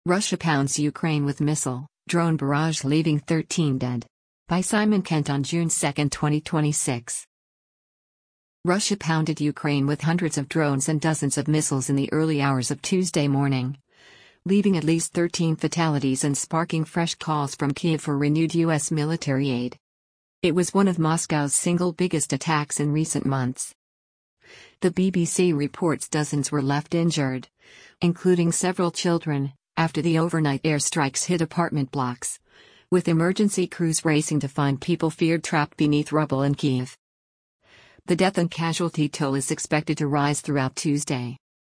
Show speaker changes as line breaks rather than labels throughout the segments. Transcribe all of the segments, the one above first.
Russia pounds Ukraine with missile, drone barrage leaving 13 dead. By Simon Kent on June 2, 2026. Russia pounded Ukraine with hundreds of drones and dozens of missiles in the early hours of Tuesday morning, leaving at least 13 fatalities and sparking fresh calls from Kyiv for renewed U.S. military aid. It was one of Moscow's single biggest attacks in recent months. The BBC reports dozens were left injured, including several children, after the overnight airstrikes hit apartment blocks, with emergency crews racing to find people feared trapped beneath rubble in Kyiv. The death and casualty toll is expected to rise throughout Tuesday.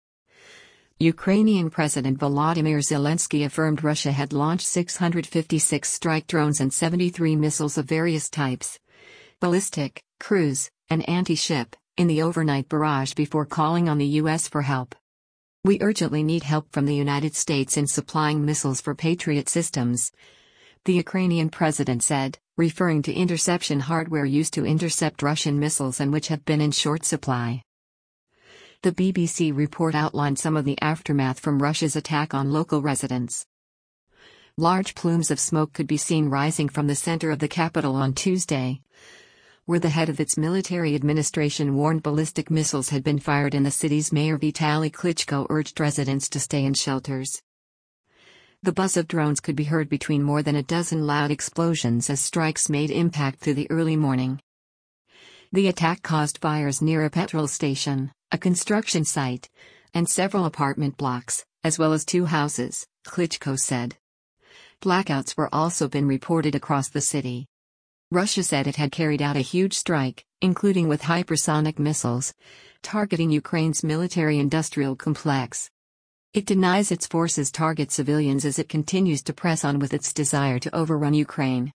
Ukrainian President Volodymyr Zelensky affirmed Russia had launched 656 strike drones and 73 missiles of various types, ballistic, cruise, and anti-ship, in the overnight barrage before calling on the U.S. for help. "We urgently need help from the United States in supplying missiles for Patriot systems," the Ukrainian president said, referring to interception hardware used to intercept Russian missiles and which have been in short supply. The BBC report outlined some of the aftermath from Russia's attack on local residents. Large plumes of smoke could be seen rising from the center of the capital on Tuesday, where the head of its military administration warned ballistic missiles had been fired, and the city's mayor Vitaly Klitschko urged residents to stay in shelters. The buzz of drones could be heard between more than a dozen loud explosions as strikes made impact through the early morning. The attack caused fires near a petrol station, a construction site, and several apartment blocks, as well as 2 houses, Klitschko said. Blackouts were also been reported across the city. Russia said it had carried out a huge strike, including with hypersonic missiles, targeting Ukraine's military-industrial complex. It denies its forces target civilians as it continues to press on with its desire to overrun Ukraine.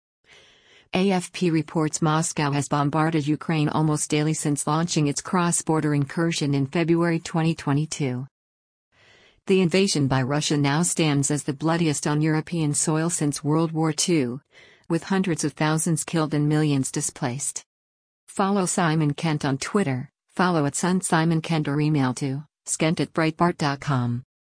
AFP reports Moscow has bombarded Ukraine almost daily since launching its cross-border incursion in February 2022. The invasion by Russia now stands as the bloodiest on European soil since World War II, with hundreds of thousands killed and millions displaced. Follow Simon Kent on Twitter, follow @SunSimonKent or email to skent@breitbart.com.